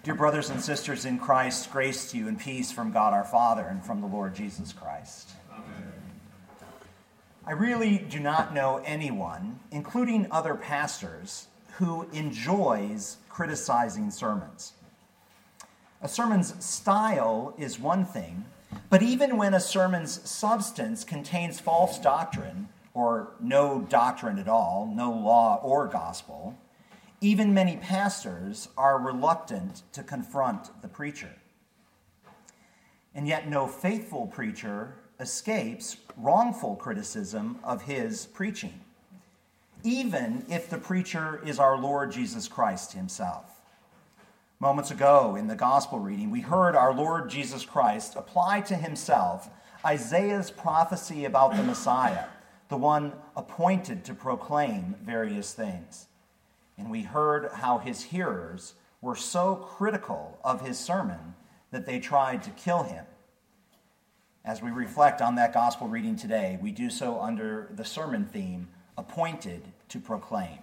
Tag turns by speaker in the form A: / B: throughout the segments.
A: Dear brothers and sisters in Christ, grace to you and peace from God our Father and from the Lord Jesus Christ. Amen. I really do not know anyone, including other pastors, who enjoys criticizing sermons. A sermon's style is one thing, but even when a sermon's substance contains false doctrine, or no doctrine at all, no law or gospel, even many pastors are reluctant to confront the preacher. And yet no faithful preacher escapes wrongful criticism of his preaching, even if the preacher is our Lord Jesus Christ himself. Moments ago in the gospel reading, we heard our Lord Jesus Christ apply to himself Isaiah's prophecy about the Messiah, the one appointed to proclaim various things. And we heard how his hearers were so critical of his sermon that they tried to kill him. As we reflect on that gospel reading today, we do so under the sermon theme, Appointed to Proclaim.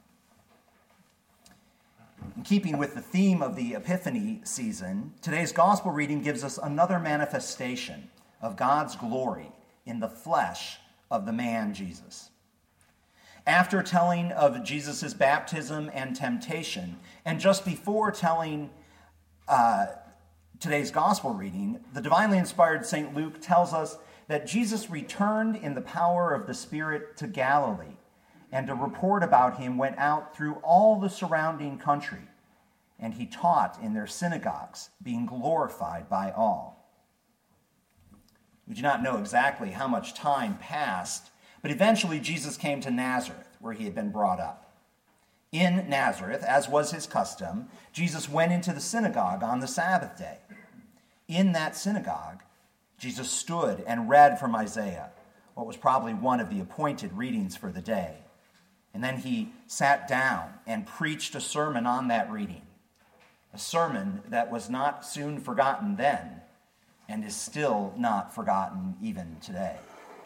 A: In keeping with the theme of the Epiphany season, today's gospel reading gives us another manifestation of God's glory in the flesh of the man Jesus. After telling of Jesus' baptism and temptation, and just before telling today's gospel reading, the divinely inspired St. Luke tells us that Jesus returned in the power of the Spirit to Galilee, and a report about him went out through all the surrounding country, and he taught in their synagogues, being glorified by all. We do not know exactly how much time passed, but eventually Jesus came to Nazareth, where he had been brought up. In Nazareth, as was his custom, Jesus went into the synagogue on the Sabbath day. In that synagogue, Jesus stood and read from Isaiah, what was probably one of the appointed readings for the day. And then he sat down and preached a sermon on that reading, a sermon that was not soon forgotten then and is still not forgotten even today.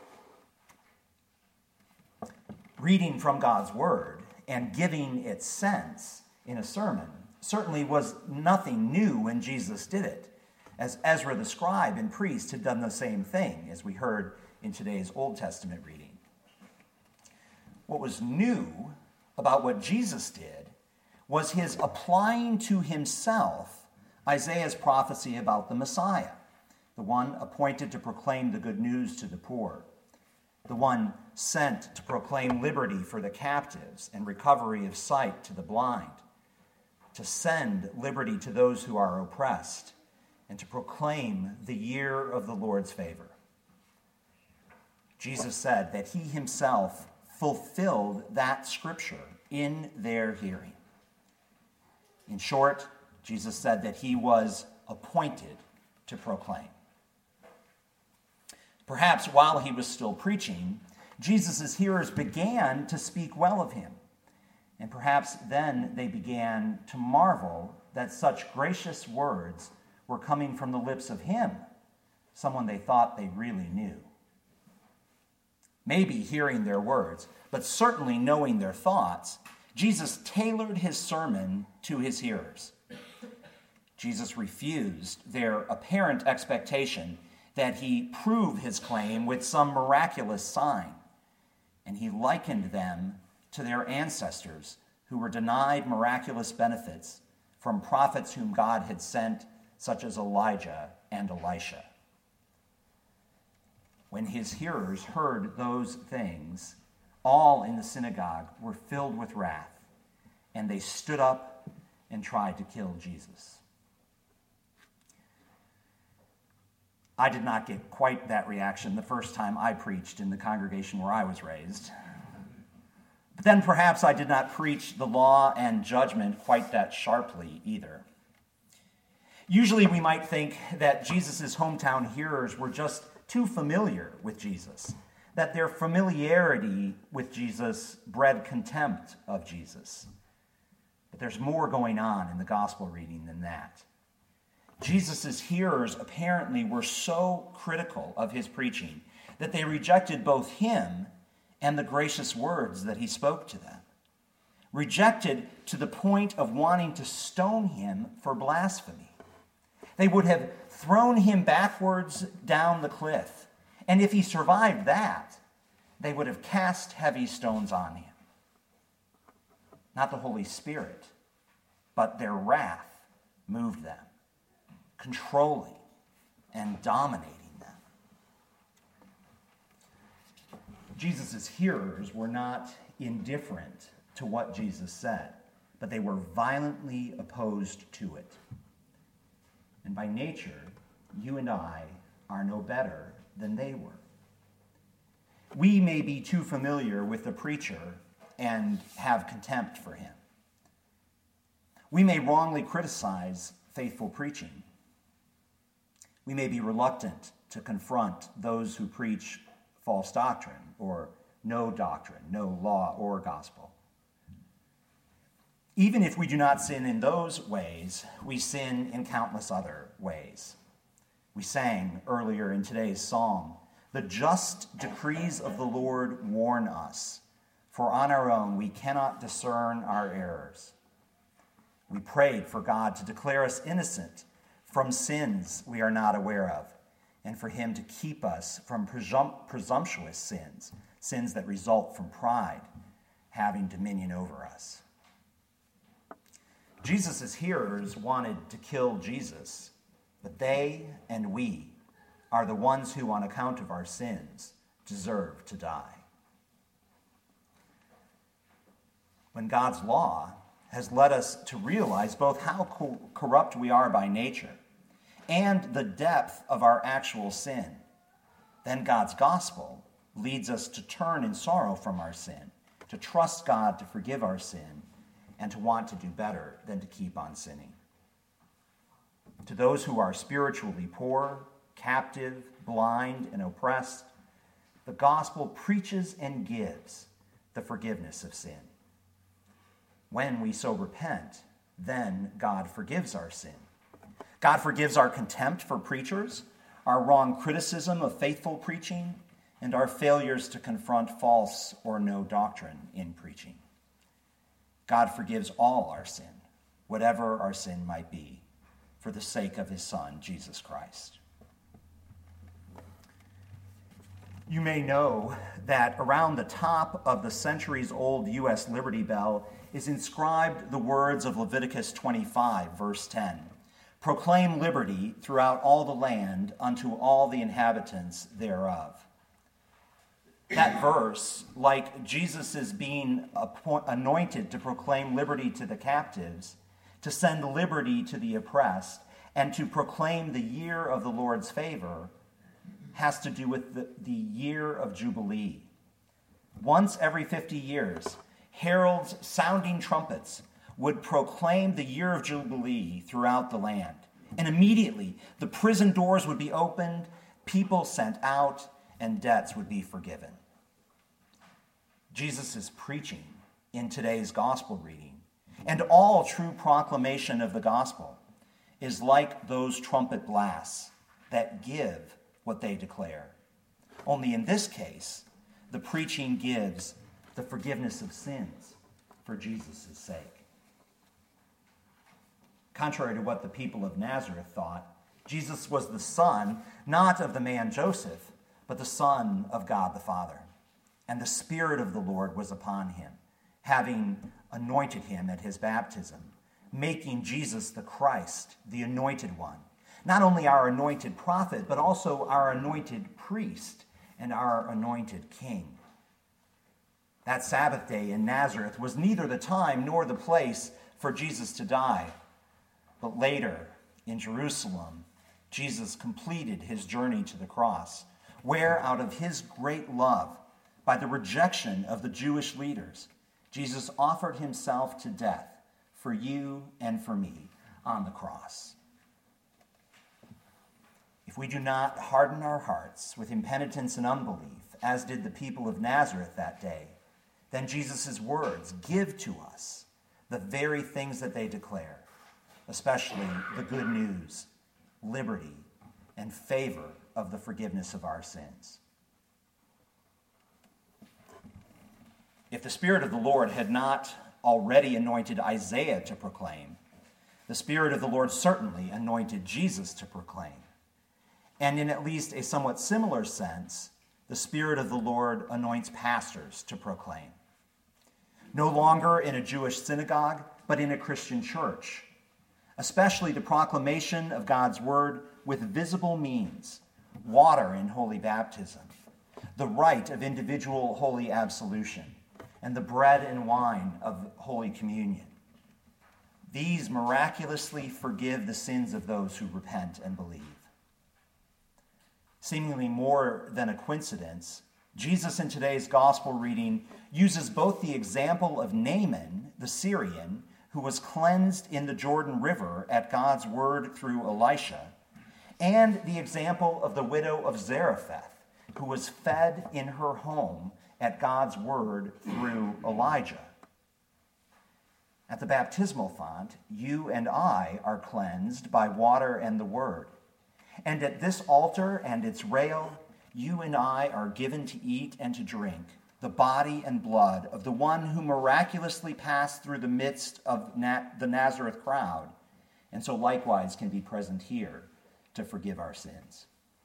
A: Reading from God's word and giving its sense in a sermon certainly was nothing new when Jesus did it, as Ezra the scribe and priest had done the same thing, as we heard in today's Old Testament reading. What was new about what Jesus did was his applying to himself Isaiah's prophecy about the Messiah, the one appointed to proclaim the good news to the poor, the one sent to proclaim liberty for the captives and recovery of sight to the blind, to send liberty to those who are oppressed, and to proclaim the year of the Lord's favor. Jesus said that he himself fulfilled that scripture in their hearing. In short, Jesus said that he was appointed to proclaim. Perhaps while he was still preaching, Jesus' hearers began to speak well of him. And perhaps then they began to marvel that such gracious words were coming from the lips of him, someone they thought they really knew. Maybe hearing their words, but certainly knowing their thoughts, Jesus tailored his sermon to his hearers. Jesus refused their apparent expectation that he prove his claim with some miraculous sign, and he likened them to their ancestors who were denied miraculous benefits from prophets whom God had sent, such as Elijah and Elisha. When his hearers heard those things, all in the synagogue were filled with wrath, and they stood up and tried to kill Jesus. I did not get quite that reaction the first time I preached in the congregation where I was raised. But then perhaps I did not preach the law and judgment quite that sharply either. Usually we might think that Jesus' hometown hearers were just too familiar with Jesus, that their familiarity with Jesus bred contempt of Jesus. But there's more going on in the gospel reading than that. Jesus' hearers apparently were so critical of his preaching that they rejected both him and the gracious words that he spoke to them. rejected to the point of wanting to stone him for blasphemy. They would have thrown him backwards down the cliff, and if he survived that, they would have cast heavy stones on him. Not the Holy Spirit, but their wrath moved them, controlling and dominating them. Jesus' hearers were not indifferent to what Jesus said, but they were violently opposed to it. And by nature, you and I are no better than they were. We may be too familiar with the preacher and have contempt for him. We may wrongly criticize faithful preaching. We may be reluctant to confront those who preach false doctrine or no doctrine, no law or gospel. Even if we do not sin in those ways, we sin in countless other ways. We sang earlier in today's psalm, "The just decrees of the Lord warn us, for on our own we cannot discern our errors." We prayed for God to declare us innocent from sins we are not aware of, and for him to keep us from presumptuous sins, sins that result from pride having dominion over us. Jesus' hearers wanted to kill Jesus, but they and we are the ones who, on account of our sins, deserve to die. When God's law has led us to realize both how corrupt we are by nature and the depth of our actual sin, then God's gospel leads us to turn in sorrow from our sin, to trust God to forgive our sin, and to want to do better than to keep on sinning. To those who are spiritually poor, captive, blind, and oppressed, the gospel preaches and gives the forgiveness of sin. When we so repent, then God forgives our sin. God forgives our contempt for preachers, our wrong criticism of faithful preaching, and our failures to confront false or no doctrine in preaching. God forgives all our sin, whatever our sin might be, for the sake of his Son, Jesus Christ. You may know that around the top of the centuries-old U.S. Liberty Bell is inscribed the words of Leviticus 25, verse 10. "Proclaim liberty throughout all the land unto all the inhabitants thereof." That verse, like Jesus' being anointed to proclaim liberty to the captives, to send liberty to the oppressed, and to proclaim the year of the Lord's favor, has to do with the year of Jubilee. Once every 50 years, heralds sounding trumpets would proclaim the year of Jubilee throughout the land. And immediately, the prison doors would be opened, people sent out, and debts would be forgiven. Jesus' preaching in today's gospel reading, and all true proclamation of the gospel, is like those trumpet blasts that give what they declare. Only in this case, the preaching gives the forgiveness of sins for Jesus' sake. Contrary to what the people of Nazareth thought, Jesus was the son, not of the man Joseph, but the Son of God the Father. And the Spirit of the Lord was upon him, having anointed him at his baptism, making Jesus the Christ, the Anointed One, not only our anointed prophet, but also our anointed priest and our anointed king. That Sabbath day in Nazareth was neither the time nor the place for Jesus to die, but later in Jerusalem, Jesus completed his journey to the cross, where out of his great love, by the rejection of the Jewish leaders, Jesus offered himself to death for you and for me on the cross. If we do not harden our hearts with impenitence and unbelief, as did the people of Nazareth that day, then Jesus' words give to us the very things that they declare, especially the good news, liberty, and favor of the forgiveness of our sins. If the Spirit of the Lord had not already anointed Isaiah to proclaim, the Spirit of the Lord certainly anointed Jesus to proclaim. And in at least a somewhat similar sense, the Spirit of the Lord anoints pastors to proclaim. No longer in a Jewish synagogue, but in a Christian church, especially the proclamation of God's word with visible means, water in holy baptism, the rite of individual holy absolution, and the bread and wine of Holy Communion. These miraculously forgive the sins of those who repent and believe. Seemingly more than a coincidence, Jesus in today's gospel reading uses both the example of Naaman, the Syrian, who was cleansed in the Jordan River at God's word through Elisha, and the example of the widow of Zarephath, who was fed in her home at God's word through Elijah. At the baptismal font, you and I are cleansed by water and the word. And at this altar and its rail, you and I are given to eat and to drink the body and blood of the one who miraculously passed through the midst of the Nazareth crowd, and so likewise can be present here to forgive our sins.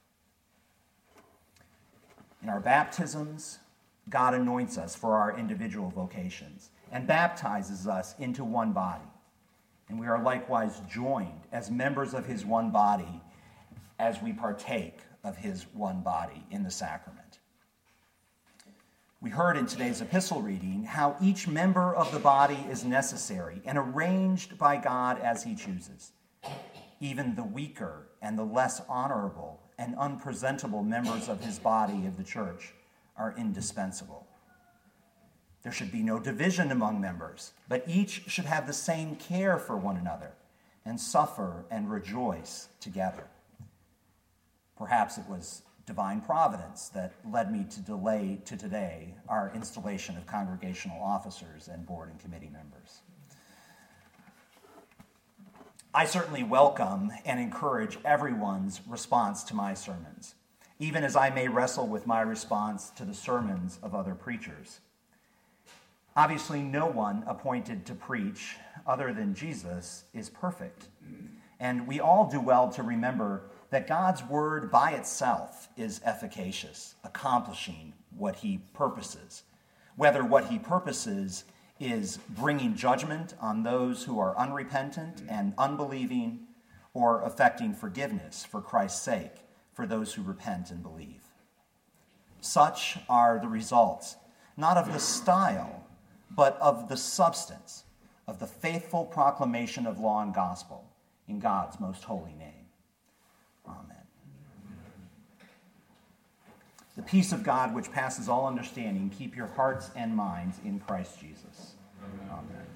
A: In our baptisms, God anoints us for our individual vocations and baptizes us into one body. And we are likewise joined as members of his one body as we partake of his one body in the sacrament. We heard in today's epistle reading how each member of the body is necessary and arranged by God as he chooses. Even the weaker and the less honorable and unpresentable members of his body of the church are indispensable. There should be no division among members, but each should have the same care for one another and suffer and rejoice together. Perhaps it was divine providence that led me to delay to today our installation of congregational officers and board and committee members. I certainly welcome and encourage everyone's response to my sermons, even as I may wrestle with my response to the sermons of other preachers. Obviously, no one appointed to preach other than Jesus is perfect, and we all do well to remember that God's word by itself is efficacious, accomplishing what he purposes, whether what he purposes is bringing judgment on those who are unrepentant and unbelieving, or effecting forgiveness for Christ's sake for those who repent and believe. Such are the results, not of the style, but of the substance of the faithful proclamation of law and gospel in God's most holy name. Amen. The peace of God, which passes all understanding, keep your hearts and minds in Christ Jesus. Amen.